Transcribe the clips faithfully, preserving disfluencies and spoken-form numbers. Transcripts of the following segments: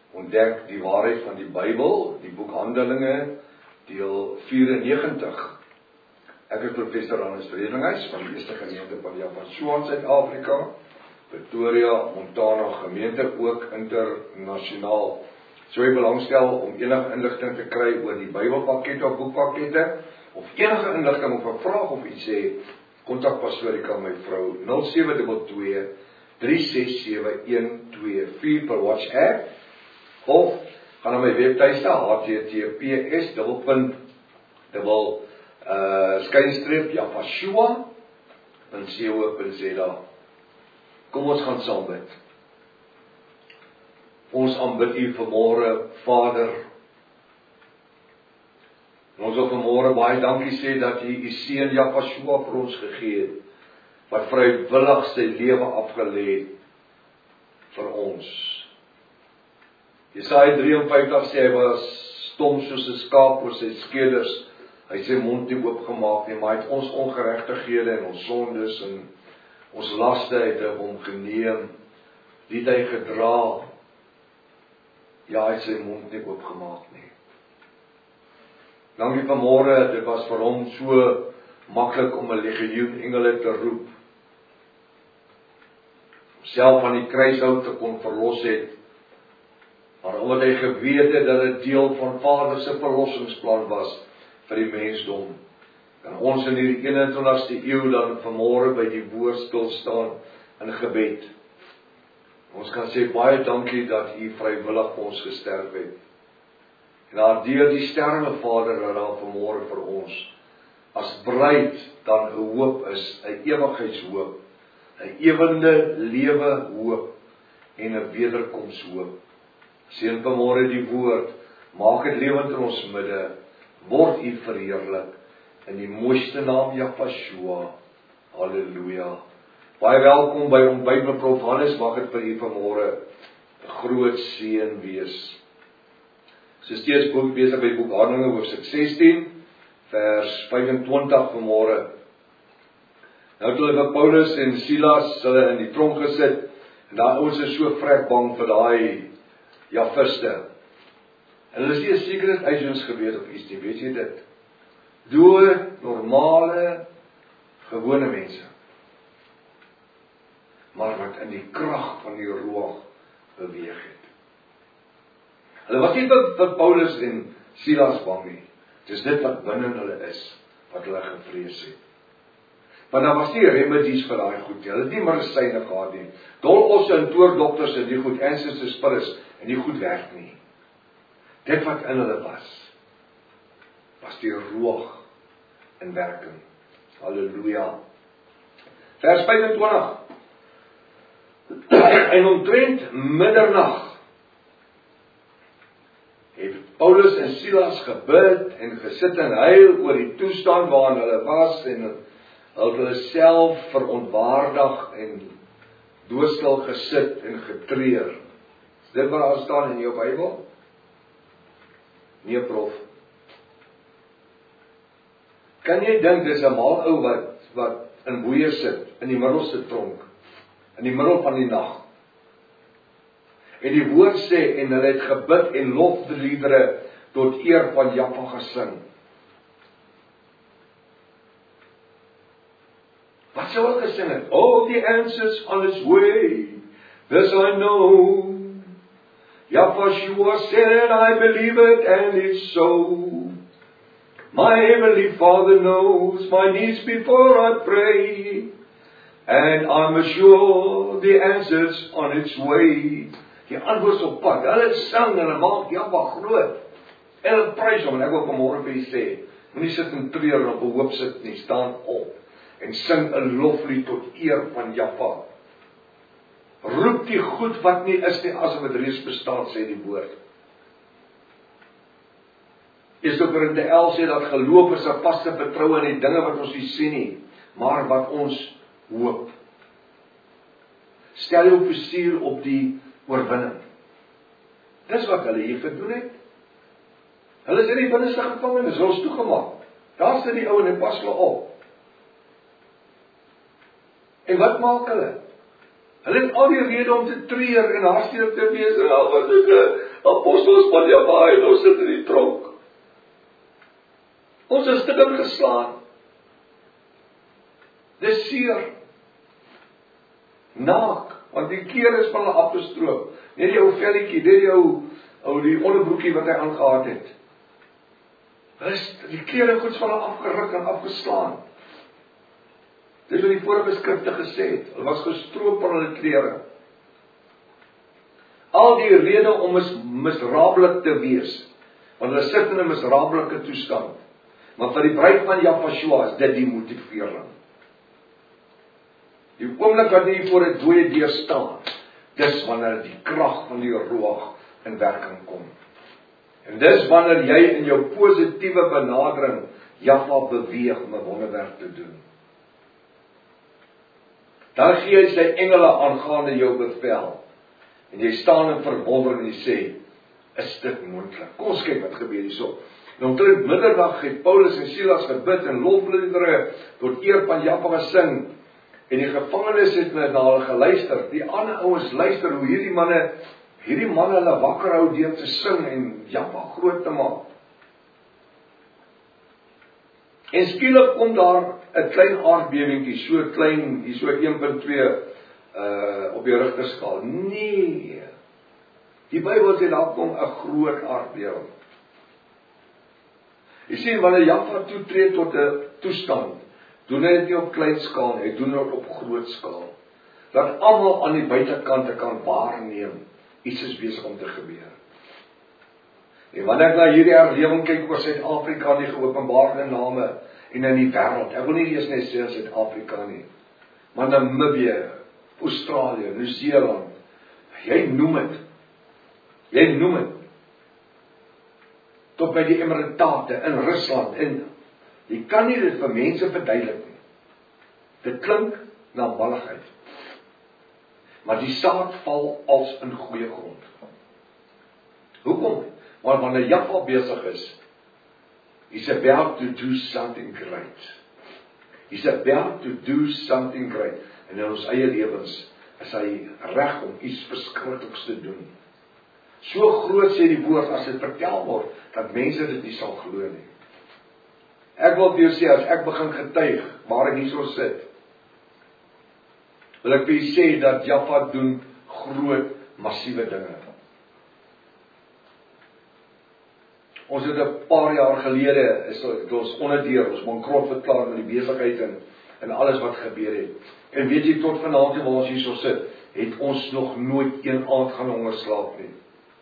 ontdek die waarheid van die Bybel, die boek Handelinge, deel vyf. Ek is professor Hannes Vredenhuis van die Eerste Gemeente van Yafashua in Suid-Afrika, Pretoria, Montana gemeente, ook internasionaal. So jy belangstel om enige inligting te kry oor die Bybelpakkette of boekpakkette, of enige inligting of 'n vraag of iets sê, kontak Pastorika my vrou nul sewe twee twee, drie ses sewe, een twee vier per WhatsApp, of gaan na my webtuiste h t t p s dubbelpunt dubbel uh skynstreep Yafashua punt co punt za. Kom ons gaan saam bid. Ons aanbid U vanmôre, Vader. Ons wil vanmôre baie dankie sê dat U U seun Yafashua vir ons gegee het, wat vrywillig sy lewe afgelê het vir ons. Jesaja drie en vyftig sê hy was stom soos 'n skaap oor sy skeders. Hy het sy mond nie oopgemaak nie, maar hy het ons ongeregtighede en ons sondes en ons laste het hy hom geneem. Die het hy gedra. Ja, hy het sy mond nie oopgemaak nie. Dankie vanmôre, dit was vir hom so maklik om 'n legioen engele te roep. Homself van die kruishout te kon verlos het. Maar omdat hy geweet het dat dit deel van Vader se verlossingsplan was vir die mensdom, kan ons in hierdie eenentwintigste eeu dan vanmôre by die woord stil staan in gebed. Ons kan sê baie dankie dat U vrywillig vir ons gesterf het. En daardeur die sterwe Vader dat daar vanmôre vir ons as bruid dan 'n hoop is, 'n ewigheidshoop, 'n ewende lewe hoop en 'n wederkomshoop. Seën vanmôre die woord, maak dit lewend in ons midde, word U verheerlik in die mooiste naam Yafashua. Halleluja. Baie welkom by ontbyt met Prof Hannes, mag dit vir U vanmôre 'n groot seën wees. So steeds boek besig by boek Handelinge hoofstuk sestien, vers vyf en twintig vanmôre. Nou het hulle vir Paulus en Silas hulle in die tronk gesit, en daai ouens is so vrek bang vir daai Jafiste. En hulle is nie 'n secret agents gewees of iets nie, weet jy dit? Dood, normale, gewone mense. Maar wat in die krag van die Ruach beweeg het. Hulle was nie vir, vir Paulus en Silas bang nie. Dis dit wat binne hulle is, wat hulle gevrees het. Want daar was nie remedies vir daai goed nie. Hulle het nie medisyne gehad nie. Dolosse en toordokters en die goed, ancestors spirits, en die goed werk nie. Dit wat in hulle was, was die Ruach in werking. Halleluja. Vers vyf en twintig. En omtrent middernag het Paulus en Silas gebid en gesit en huil oor die toestand waarin hulle was, en hulle hulle self verontwaardig en doodstil gesit en getreur. Is dit wat daar staan in jou Bybel? Nee, prof. Kan jy dink dis 'n mal ou wat wat in boeye sit in die middelste tronk, in die middel van die nag? En die woord sê, en hulle het gebid en lofliedere tot eer van Jahwe gesing. Wat sou hulle gesing het? Oh, the answers on its way, this I know. Yafashua said, I believe it, and it's so. My heavenly Father knows my needs before I pray, and I'm sure the answer's on its way. Die antwoord op pad. Hulle sing en hulle maak Jahwe groot. En hulle prys hom. En ek wil vanmôre vir julle sê, moenie sit en treur en op 'n hoop sit nie, staan op en sing 'n loflied tot eer van Jahwe. Roep die goed wat nie is nie asof dit reeds bestaan, sê die woord. Eerste Korinte elf sê dat geloof is 'n vaste vertroue in die dinge wat ons nie sien nie, maar wat ons hoop. Stel jou fokuseer op die oorwinning. Dis wat hulle hier gedoen het. Hulle is in die binneste gevangenis, hulle is toegemaak. Daar sit die ou en hy pas hulle op. En wat maak hulle? Hulle het al die rede om te treur en hartseer te wees. En al was ek apostels van die baie, ons sit in die tronk. Ons is stukkend geslaan. Dis seer. Naak, want die keer is van hulle afgestroop. Net die ou velletjie, net die ou, ou die onderbroekie wat hy aangehad het. Is die klere goeds van hulle afgeruk en afgeslaan. Dis wat die vorige skrifte gesê het. Hulle was gestroop van hulle klere. Al die rede om mis, misrabelik te wees, want hulle sit in 'n misrabelike toestand. Maar vir die bruid van Jahshua is dit die motivering. Die oomblik wat jy voor 'n dooie deur staan, dis wanneer die krag van die Ruach in werking kom. En dis wanneer jy in jou positiewe benadering Jahwe beweeg om 'n wonderwerk te doen. Dan gee hy sy engele aangaande jou bevel. En jy staan in verwondering en jy sê, is dit moontlik? Kom ons kyk wat gebeur hierso. En omtrent middag het Paulus en Silas gebid en lofliedere tot eer van Jahwe gesing. En die gevangenes het na hulle geluister. Die ander ouens luister hoe hierdie manne, hierdie manne hulle wakker hou deur te sing en Jahwe groot te maak. En skielik kom daar 'n klein aardbewingkie, so klein, hier so een punt twee uh, op die Richterskaal. Nee, die Bybel sê daar kom 'n groot aardbewing. Jy sien, wanneer Jahwe toetree tot 'n toestand, doen hy dit nie op klein skaal, hy doen dit op groot skaal. Dat almal aan die buitekante kan waarneem, iets is besig om te gebeur. En wanneer ek na hierdie herlewing kyk oor Suid-Afrika, die geopenbaarde name, en in die wêreld, ek wil nie eers net sê Suid-Afrika nie, maar Namibië, Australië, Nieu-Seeland, jy noem het, jy noem het, tot by die Emiratate, in Rusland, en jy kan nie dit vir mense verduidelik nie. Dit klink na malligheid. Maar die saad val als in goeie grond. Hoekom? Want wanneer Jahwe besig is, he's about to do something great. He's about to do something great. En in ons eie lewens is hy reg om iets verskrikliks te doen. So groot sê die woord as dit vertel word, dat mense dit nie sal glo nie. Ek wil vir jou sê, as ek begin getuig, waar ek hierso sit, wil ek vir jou sê, dat Jahwe doen groot, massiewe dinge. Ons het 'n paar jaar gelede, is ons onderdeur, ons bankrot verklaar met die besigheid en, en alles wat gebeur het. En weet jy, tot vanaand waar ons hierso sit, het ons nog nooit een aand gaan honger slaap nie.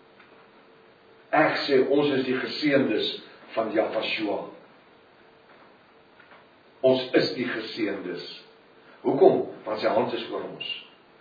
Ek sê, ons is die geseëndes van Jahshua. Ons is die geseëndes. Hoekom? Want sy hand is oor ons.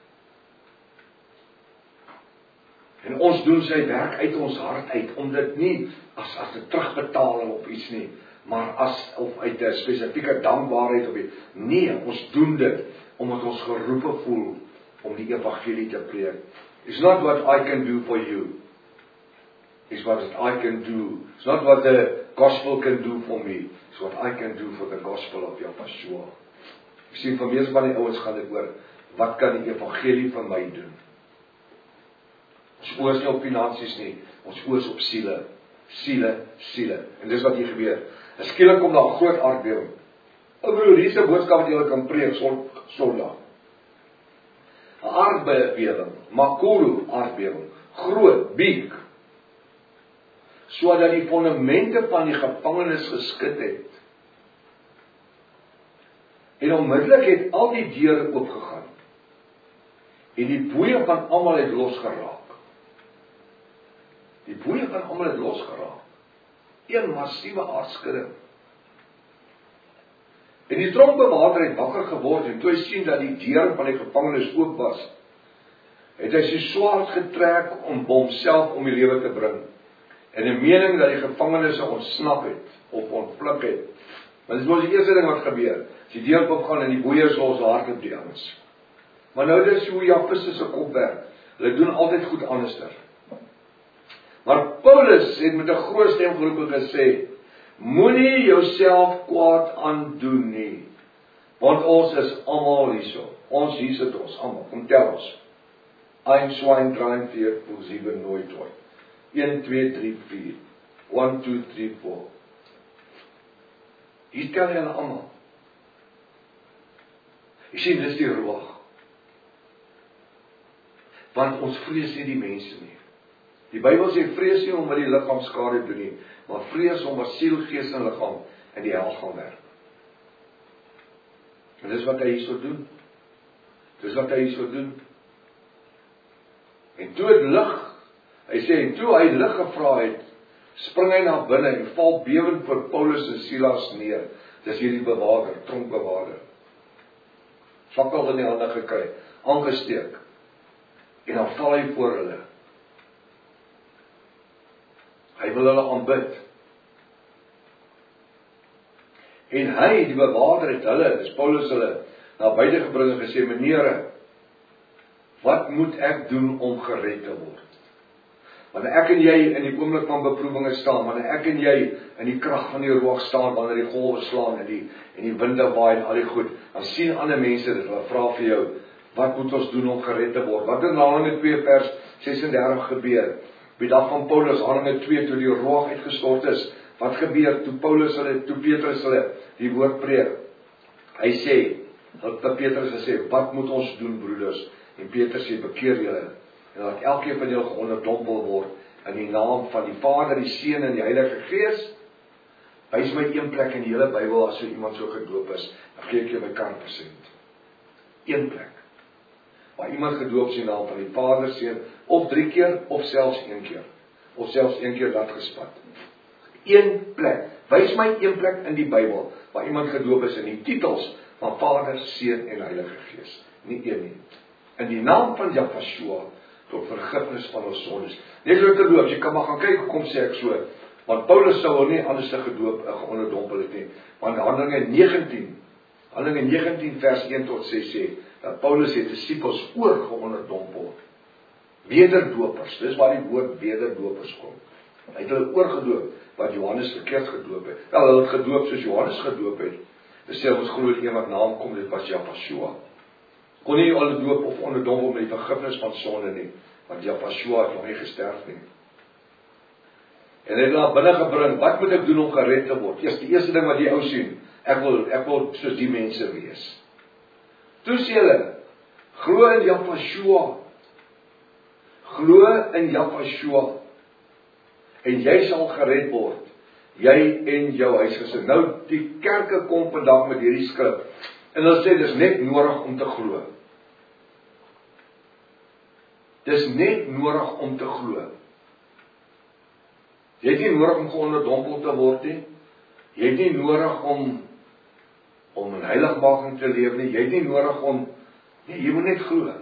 En ons doen sy werk uit ons hart uit, om dit nie as, as 'n terugbetaling op iets nie, maar as of uit 'n spesifieke dankbaarheid op iets. Nee, ons doen dit, omdat ons geroepe voel, om die evangelie te preek. It's not what I can do for you. It's what I can do. It's not what the gospel can do for me. It's what I can do for the gospel of Jahshua. Ek sien, vir meeste van die ouens gaan dit oor, wat kan die evangelie vir my doen? Ons oor is nie op finansies nie, ons oor is op siele. Siele, siele. En dis wat hier gebeur. En skielik kom daar 'n groot aardbewing. O broer, hier is 'n boodskap wat jy kan preek Sondag. 'n Aardbewing, Makuru aardbewing, groot, big. Sodat die fondamente van die gevangenis geskit het. En onmiddellik het al die deure oopgegaan. En die boeie van almal het losgeraak. Die boeie van almal het losgeraak. Een massiewe aardskudding. En die tronkbewaarder het wakker geword, en toe hy sien dat die deur van die gevangenis oop was, het hy sy swaard getrek om homself om die lewe te bring. En die mening dat die gevangenes ontsnap het, of ontpluk het. Want dit was die eerste ding wat gebeur. As die deur opgaan en die boeiers los, hardloop die ouens. Maar nou dis hoe Jahwe se kop werk. Hulle doen altyd goed anderster. Maar Paulus het met 'n groot stem geroep en gesê, moenie jouself kwaad aandoen nie, want ons is almal hierso. Ons hier sit ons almal. Kom tel ons. Ein, zwei, drei, vier, fünf, sieben, nooit ooit. een, twee, drie, vier. one, two, three, four. Hier tel hulle almal. Jy sien, dis die ruach. Want ons vrees nie die mense nie. Die Bybel sê vrees nie om wat die liggaam skade doen nie, maar vrees om wat siel, gees en liggaam in die hel gaan werk. En dis wat hy hierso doen. Dis wat hy hierso doen. En toe het lig, hy sê, en toe hy lig gevra het, spring hy na binne en val bewend voor Paulus en Silas neer. Dis hierdie bewaarder, tronkbewaarder. Fakkel in die hande gekry, aangesteek. En dan val hy voor hulle. Hy wil hulle aanbid. En hy, die bewaarder het hulle, dis Paulus hulle, na buite gebring en gesê, meneere, wat moet ek doen om gered te word? Wanneer ek en jy in die oomblik van beproewinge staan, wanneer ek en jy in die krag van die ruach staan, wanneer die golwe slaan en die, en die winde waai en al die goed, dan sien ander mense dit, hulle vra vir jou, wat moet ons doen om gered te word? Wat in Handelinge twee vers sesendertig gebeur? Op die dag van Paulus, Handelinge twee, toe die ruach uitgestort is, wat gebeur toe Paulus hulle, toe Petrus hulle die woord preek? Hy sê, dat Petrus gesê, wat moet ons doen, broeders? En Petrus sê, bekeer julle, en dat elkeen van julle geonderdompel word, in die naam van die Vader, die Seun en die Heilige Gees. Wys my een plek in die hele Bybel, as so iemand so gedoop is, dan gee ek jou my kant persent. Een plek. Waar iemand gedoop is in die naam van die Vader, Seun, of drie keer, of selfs een keer. Of selfs een keer dat gespat. Een plek. Wys my een plek in die Bybel, waar iemand gedoop is in die titels van Vader, Seun en Heilige Gees. Nie een nie. In die naam van Jahweh, tot vergifnis van ons sondes. Net so te doop, jy kan maar gaan kyk, hoe kom sê ek so, want Paulus sou nie anders gedoop, geonderdompel het nie, want Handelinge negentien, Handelinge negentien vers een tot ses sê, dat Paulus het disippels oor geonderdompel, wederdopers, dis waar die woord wederdopers kom, hy het hulle oorgedoop, wat Johannes verkeerd gedoop het, wel, hulle het gedoop soos Johannes gedoop het, dis sê ons glo die een wat naam kom, dit was Jahweh, kon nie alle doop of onderdompel met die vergifnis van sonde nie, want Jahweh het nog nie gesterf nie. En hy het na binne gebring, wat moet ek doen om gered te word? Eers die eerste ding wat die ou sien, ek wil, ek wil soos die mense wees. Toe sê hulle, glo in Jahweh, glo in Jahweh, en jy sal gered word, jy en jou huisgesin. Nou, die kerke kom vandag met hierdie skrif, en hulle sê, dis net nodig om te glo. Dis net nodig om te glo. Jy het nie nodig om geonderdompel te word nie. Jy het nie nodig om om in heiligmaking te leef nie. Jy het nie nodig om nee, jy moet net glo.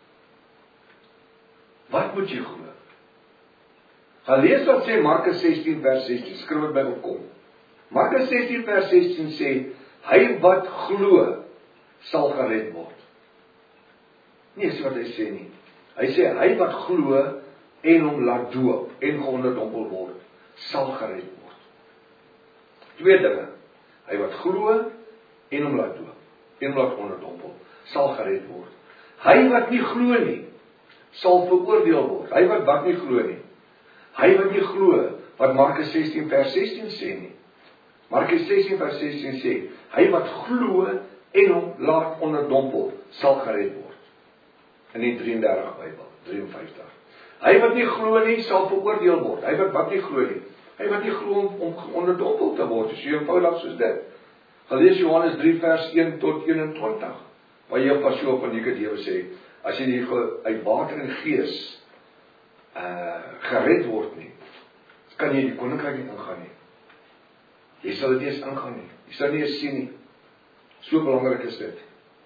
Wat moet jy glo? Gaan lees wat sê Markus sestien vers sestien. Skryf dit by opkom. Markus sestien vers sestien sê, hy wat glo sal gered word. Nie is wat hy sê nie. Hy sê, hy wat glo en hom laat doop en geonderdompel word, sal gered word. Twee dinge. Hy wat glo en hom laat doop en hom laat onderdompel, sal gered word. Hy wat nie glo nie, sal veroordeel word. Hy wat wat nie glo nie. Hy wat nie glo, wat Markus sestien vers sestien sê nie. Markus sestien vers sestien sê, hy wat glo en hom laat onderdompel, sal gered word. In die drie en dertig Bybel, drie en vyftig. Hy wat nie glo nie, sal veroordeel word. Hy wat wat nie glo nie. Hy wat nie glo om, om onderdompel te word, is so eenvoudig soos dit. Gelees Johannes drie vers een tot eenentwintig, waar jy pas so op aan Nikodemus sê, as jy nie uit water en gees uh, gered word nie, kan jy die koninkryk nie ingaan nie. Jy sal dit eers ingaan nie. Jy sal nie eens sien nie. So belangrik is dit.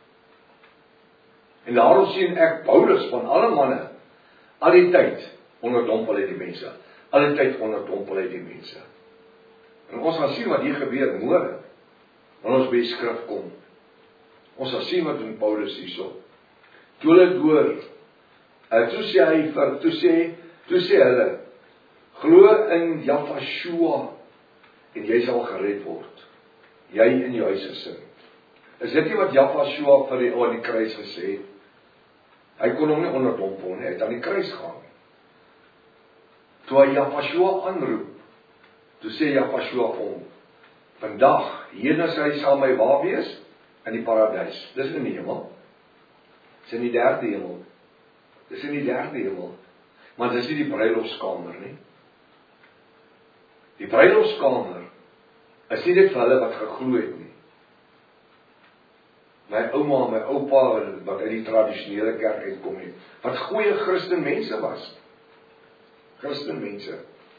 En daarom sien ek Paulus van alle manne, al die tyd onderdompel hy die mense. Al die tyd onderdompel hy die mense. En ons gaan sien wat hier gebeur môre, wanneer ons by die skrif kom. Ons sal sien wat doen Paulus hierso. Toe hulle door, uh, toe sê hy vir, toe sê, toe sê hulle, glo in Jahweh, en jy sal gered word. Jy in jou huisgesin. Is dit nie wat Jahweh vir die ou aan die kruis gesê het? Hy kon hom nie onderdompel nie, hy het aan die kruis gaan. toe hy Jafashua aanroep, toe sê Jafashua vir hom, vandag, hierna sal hy saam my waar wees, in die paradys. Dis in die hemel. Dis in die derde hemel. Dis in die derde hemel. Maar dis nie die bruilofskamer nie. Die bruilofskamer is nie net vir hulle wat geglo het nie. My ouma en my oupa wat uit die tradisionele kerk uitkom het, wat goeie Christen mense was. Christen mense.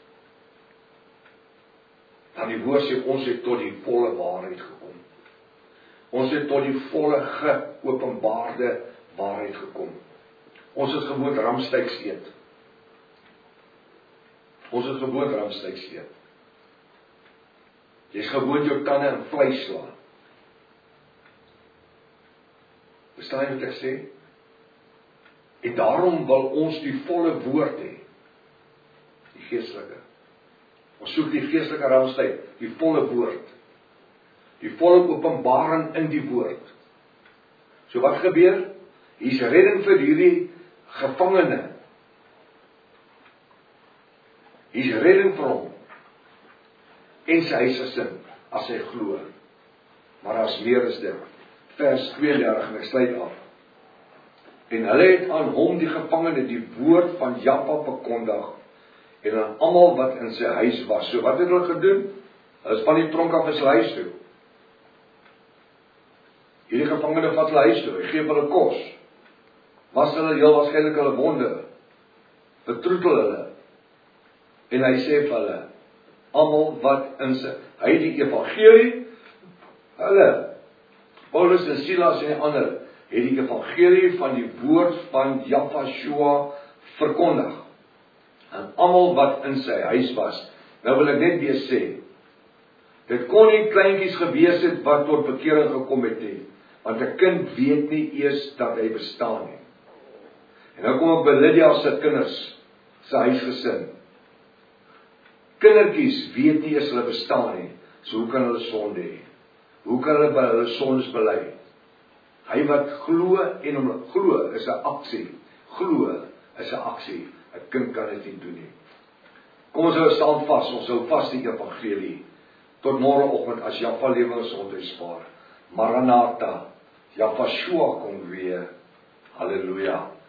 Dan die woord sê, ons het tot die volle waarheid gekom. Ons het tot die volle geopenbaarde waarheid gekom. Ons het gewoon ramstyks eet. Ons het gewoon ramstyks eet. Jy is gewoon jou tande in vleis slaan. Verstaan jy wat ek sê? En daarom wil ons die volle woord hê. Die geestelike. Ons soek die geestelike ramstyk, die volle woord. Die volle openbaring in die woord. So wat gebeur? Hier is redding vir hierdie gevangene. Hier is redding vir hom. En sy huisgesin, as hy glo. Maar as meer is dit. Vers tweeëndertig, en ek sluit af. En hulle het aan hom die gevangene die woord van Jaffa bekondig, en aan almal wat in sy huis was. So wat het hulle gedoen? Hulle is van die tronk af in sy huis toe. Hierdie gevangene vat hulle huis toe, hy gee hulle kos, was hulle heel waarskynlik hulle wonde, betroetel hulle, en hy sê vir hulle, almal wat in sy, hy die evangelie, hulle, Paulus en Silas en die ander, het die evangelie van die woord van Jafashua verkondig, en almal wat in sy huis was. Nou wil ek net weer sê, dit kon nie kleintjies gewees het wat tot bekering gekom het nie, want 'n kind weet nie eers dat hy bestaan nie. En nou kom ek by Lydia se kinders, sy huisgesin. Kindertjies weet nie eers hulle bestaan nie, so hoe kan hulle sonde hê? Hoe kan hulle by hulle sondes bely? Hy wat glo en hom glo is 'n aksie. Glo is 'n aksie. 'n Kind kan dit nie doen nie. Kom ons hou staan vas, ons hou vas die evangelie. Tot môreoggend as Jaffa lewe ons onthoudspaar. Maranatha, Jafashua kom weer. Halleluja.